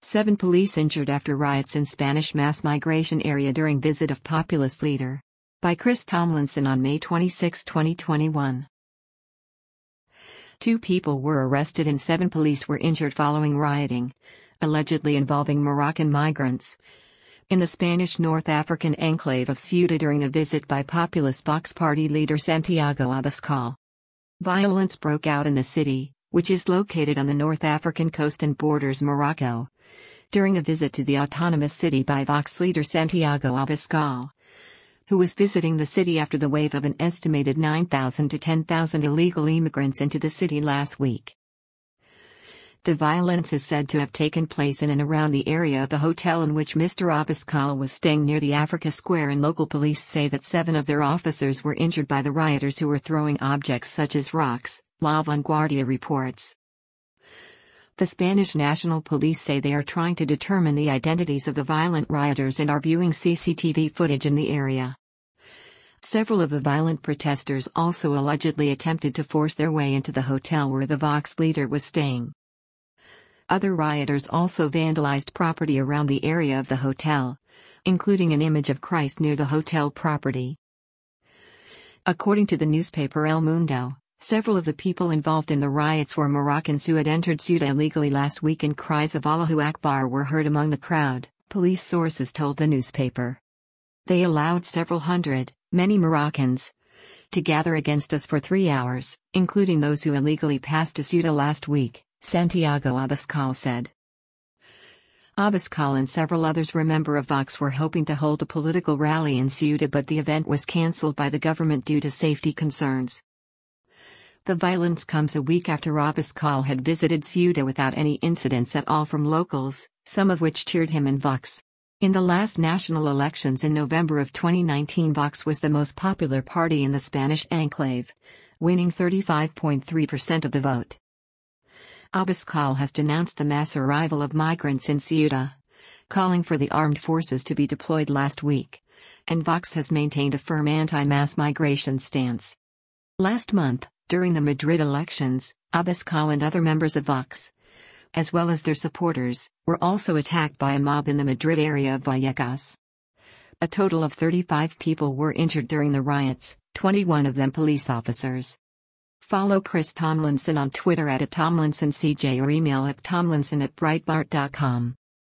7 police injured after riots in Spanish mass migration area during visit of populist leader. By Chris Tomlinson on May 26, 2021. 2 people were arrested and 7 police were injured following rioting, allegedly involving Moroccan migrants, in the Spanish North African enclave of Ceuta during a visit by populist Vox Party leader Santiago Abascal. Violence broke out in the city, which is located on the North African coast and borders Morocco, during a visit to the autonomous city by Vox leader Santiago Abascal, who was visiting the city after the wave of an estimated 9,000 to 10,000 illegal immigrants into the city last week. The violence is said to have taken place in and around the area of the hotel in which Mr. Abascal was staying near the Africa Square, and local police say that 7 of their officers were injured by the rioters who were throwing objects such as rocks, La Vanguardia reports. The Spanish National Police say they are trying to determine the identities of the violent rioters and are viewing CCTV footage in the area. Several of the violent protesters also allegedly attempted to force their way into the hotel where the Vox leader was staying. Other rioters also vandalized property around the area of the hotel, including an image of Christ near the hotel property. According to the newspaper El Mundo, several of the people involved in the riots were Moroccans who had entered Ceuta illegally last week, and cries of Allahu Akbar were heard among the crowd, police sources told the newspaper. They allowed several hundred, many Moroccans, to gather against us for 3 hours, including those who illegally passed to Ceuta last week, Santiago Abascal said. Abascal and several others member of Vox were hoping to hold a political rally in Ceuta, but the event was cancelled by the government due to safety concerns. The violence comes a week after Abascal had visited Ceuta without any incidents at all from locals, some of which cheered him and Vox. In the last national elections in November of 2019, Vox was the most popular party in the Spanish enclave, winning 35.3% of the vote. Abascal has denounced the mass arrival of migrants in Ceuta, calling for the armed forces to be deployed last week, and Vox has maintained a firm anti-mass migration stance. Last month, during the Madrid elections, Abascal and other members of Vox, as well as their supporters, were also attacked by a mob in the Madrid area of Vallecas. A total of 35 people were injured during the riots, 21 of them police officers. Follow Chris Tomlinson on Twitter @TomlinsonCJ or email at tomlinson@breitbart.com.